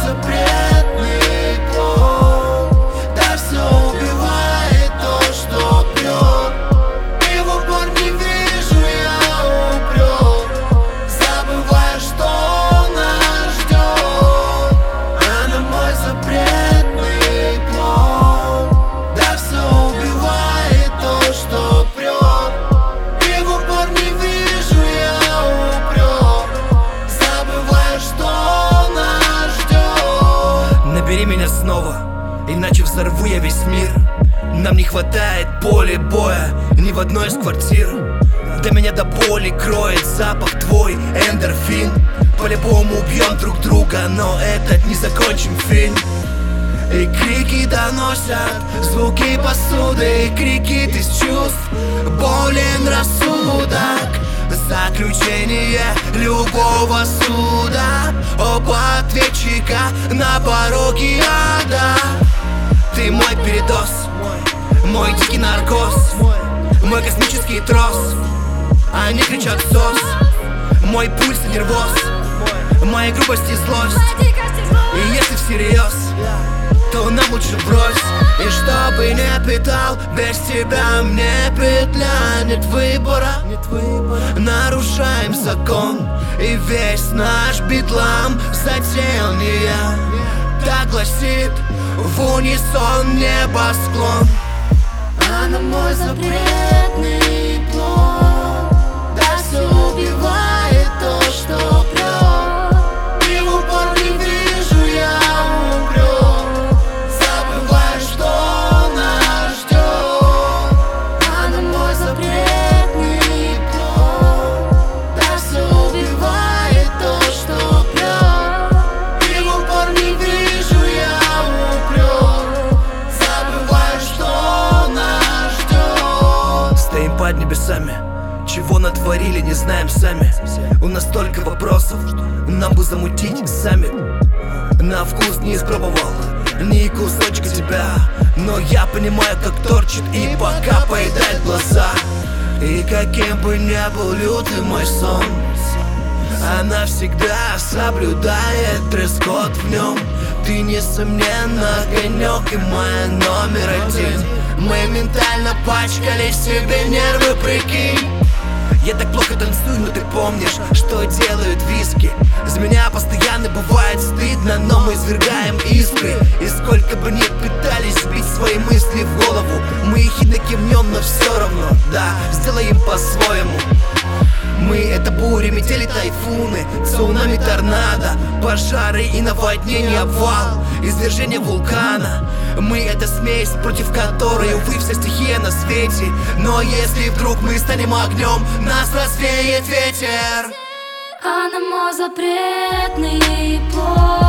запретный плод. Да все убивает то, что прет. И в упор не вижу я упрек, забывая, что нас ждет. Она мой запретный плод. Да все убивает то, что прет. И в упор не вижу я упрек, забывая, что нас ждет. Набери меня снова, иначе взорву я весь мир. Нам не хватает поля боя ни в одной из квартир. Да меня до боли кроет запах твой эндорфин. По-любому убьем друг друга, но этот не закончим фильм. И крики доносят звуки посуды, и крики из чувств, болен рассудок. Заключение любого суда, оба ответчика на пороге ада. Ты мой передоз, мой дикий наркоз, мой космический трос. Они кричат СОС, мой пульс и нервоз, моя грубость и злость. И если всерьез, то нам лучше брось. И чтобы не питал, без тебя мне петля. Нет выбора, нарушаем закон. И весь наш бедлам затеял не я. Так гласит в унисон небосклон. Она мой запретный плод. Да все убивает то, что прет. И в упор не вижу я упрек, забывая, что нас ждет. Она мой запретный плод. Да все убивает то, что прет. И в упор не вижу я упрек, забывая, что нас ждет. Стоим под небесами, чего натворили, не знаем сами. У нас столько вопросов, нам бы замутить сами. На вкус не испробовал ни кусочка тебя, но я понимаю, как торчит и пока поедает глаза. И каким бы ни был лютый мой сон, она всегда соблюдает дресс-код в нем. Ты несомненно конек и мой номер один. Мы ментально пачкали себе нервы, прикинь. Я так плохо танцую, но ты помнишь, что делают виски. Из меня постоянно бывает стыдно, но мы извергаем искры. И сколько бы ни пытались сбить свои мысли в голову, мы ехидно кивнем, но все равно, да, сделаем по-своему. Мы — это бури, метели, тайфуны, цунами, торнадо, пожары и наводнения, обвал, извержение вулкана. Мы — это смесь, против которой, увы, вся стихия на свете. Но если вдруг мы станем огнем, нас развеет ветер. Она мой запретный плод.